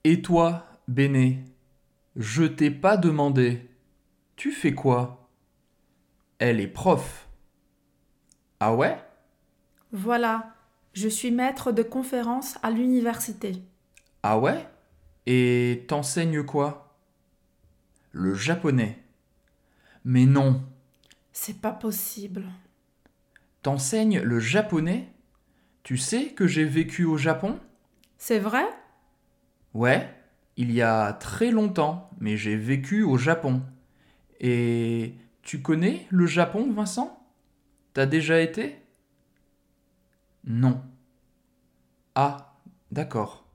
Et toi, Béné, je t'ai pas demandé. Tu fais quoi? Elle est prof. Ah ouais? Voilà, je suis maître de conférence à l'université. Ah ouais? Et t'enseignes quoi? Le japonais. Mais non, C'est pas possible. t'enseignes le japonais? Tu sais que j'ai vécu au Japon? C'est vrai? Ouais, il y a très longtemps, mais j'ai vécu au Japon. Et tu connais le Japon, Vincent? T'as déjà été? Non. Ah, d'accord.